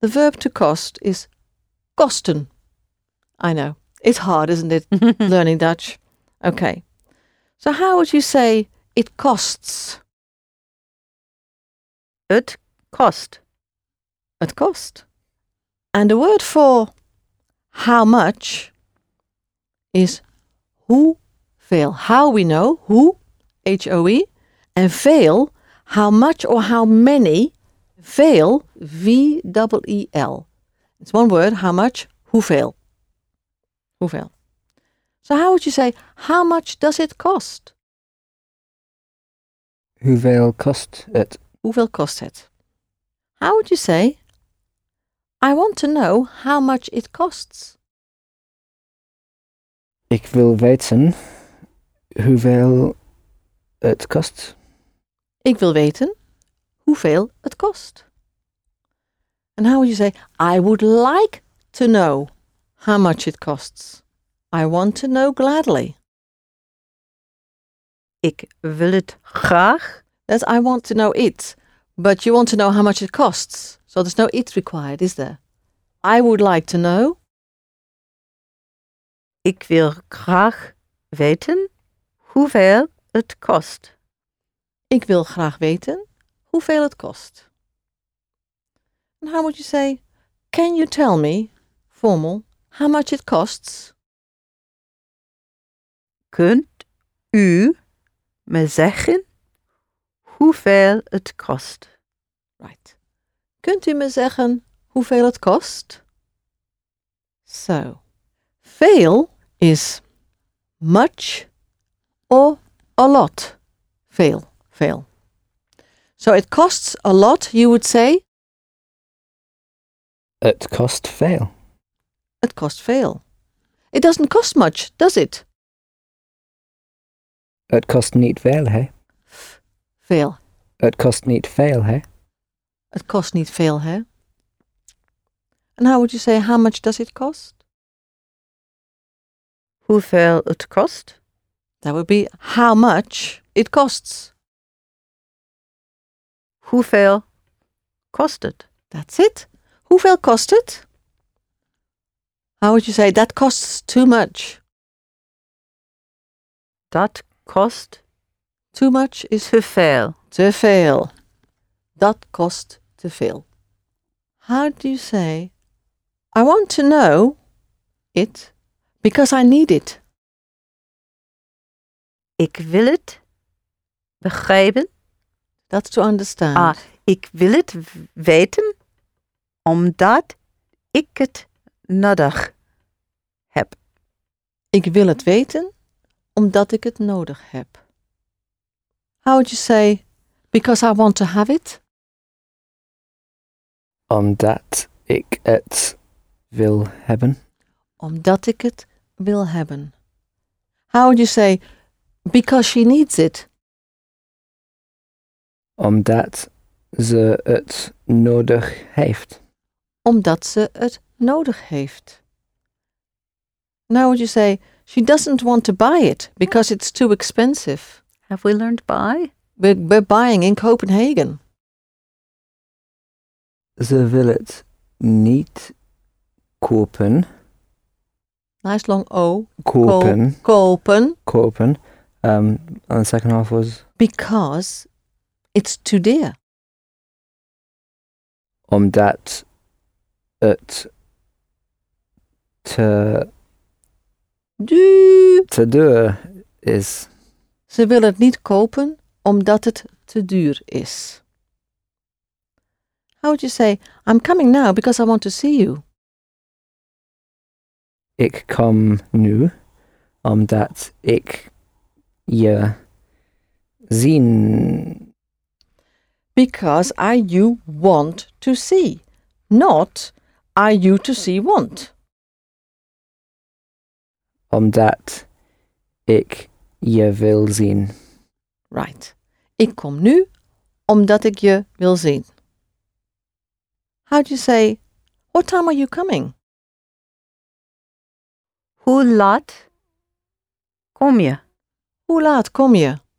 The verb to cost is kosten. I know. It's hard, isn't it, learning Dutch? Okay. So how would you say it costs? Het kost. Het kost. And the word for how much is hoeveel. How we know, hoe, H-O-E, and veel, how much or how many, veel, V-E-E-L. It's one word, how much, hoeveel. Hoeveel. So how would you say, how much does it cost? Hoeveel kost het? Hoeveel kost het? How would you say, I want to know how much it costs? Ik wil weten hoeveel het kost. Ik wil weten hoeveel het kost. And how would you say, I would like to know how much it costs? I want to know gladly. Ik wil het graag. That's I want to know it, but you want to know how much it costs. So there's no it required, is there? I would like to know. Ik wil graag weten hoeveel het kost. Ik wil graag weten hoeveel het kost. And how would you say, can you tell me, formal, how much it costs? Kunt u me zeggen hoeveel het kost? Right. Kunt u me zeggen hoeveel het kost? So, veel is much or a lot. Veel. So it costs a lot, you would say? Het kost veel. It costs veel. It doesn't cost much, does it? Het kost niet veel, hè? Veel. Het kost niet veel, hè? Het kost niet veel, hè? And how would you say, how much does it cost? Hoeveel het kost? That would be how much it costs. Hoeveel kost het? That's it. Hoeveel kost het? How would you say, that costs too much? Dat kost Too much is te veel. te veel. Dat kost te veel. How do you say, I want to know it because I need it? Ik wil het begrijpen. That's to understand. Ik wil het weten omdat ik het nodig heb. Ik wil het weten omdat ik het nodig heb. How would you say, because I want to have it? Omdat ik het wil hebben. Omdat ik het wil hebben. How would you say, because she needs it? Omdat ze het nodig heeft. Omdat ze het nodig heeft. Now would you say, she doesn't want to buy it because it's too expensive. Have we learned by? We're buying in Copenhagen. Ze wil het niet kopen. Nice long O. Kopen. Kopen. Kopen. And the second half was? Because it's too dear. Omdat het te duur is. Ze wil het niet kopen omdat het te duur is. How would you say, I'm coming now because I want to see you? Ik kom nu omdat ik je zien. Because you want to see, not you to see want. Omdat ik je wil zien. Right. Ik kom nu omdat ik je wil zien. How do you say, what time are you coming? Hoe laat kom je? Hoe laat kom je?